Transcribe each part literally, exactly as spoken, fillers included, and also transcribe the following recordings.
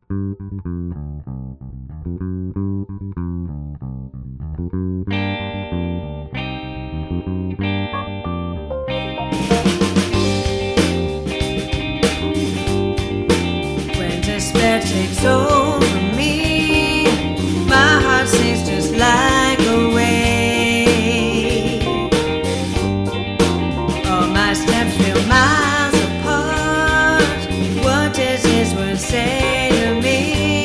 When despair takes over me, my heart seems just like a wave. All my steps feel miles apart. What does his word say to me?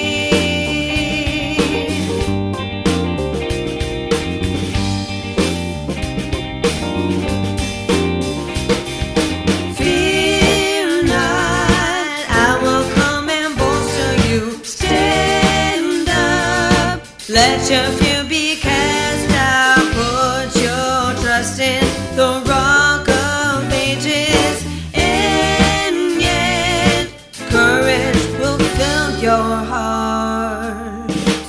Fear not, I will come and bolster you. Stand up, let your fear be cast out. Put your trust in the rock of ages, and yet courage will fill your heart.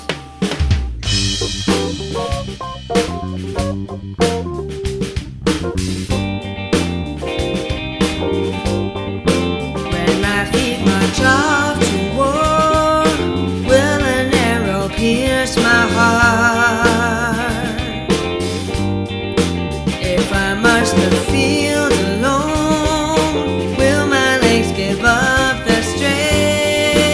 When my feet march off to war, will an arrow pierce my heart? If I march the field alone, will my legs give up their strength?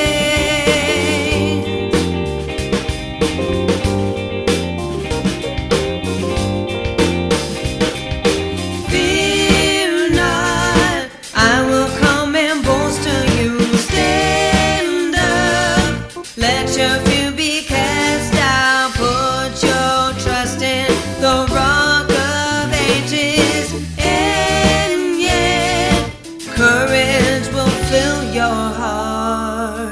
Fear not, I will come and bolster you. Stand up, let your fear be cast out. Put your trust in the rock of ages, and yet courage will fill your heart.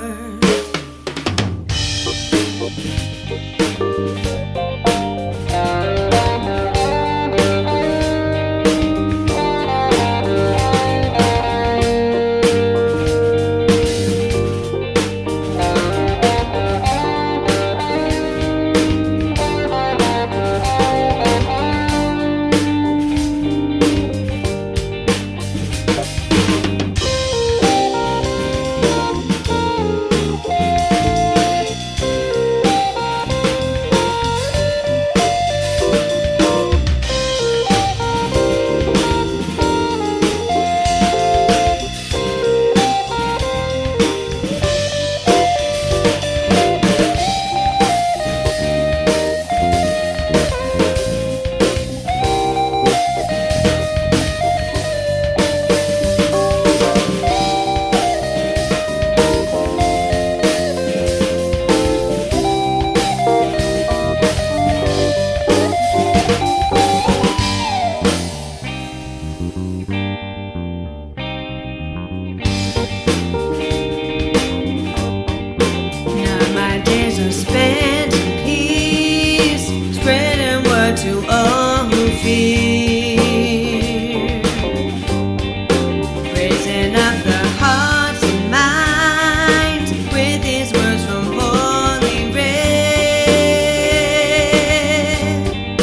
Now my days are spent in peace, spreading word to all who fear, raising up the hearts and minds with these words from Holy Writ.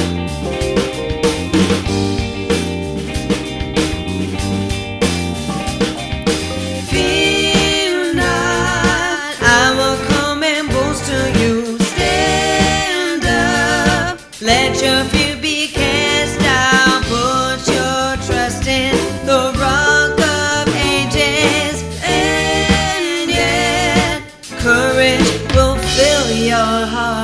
Fear not, I will come and bolster you. Stand up, let your fear be cast out. Put your trust in the rock of ages, and yet courage will fill your heart.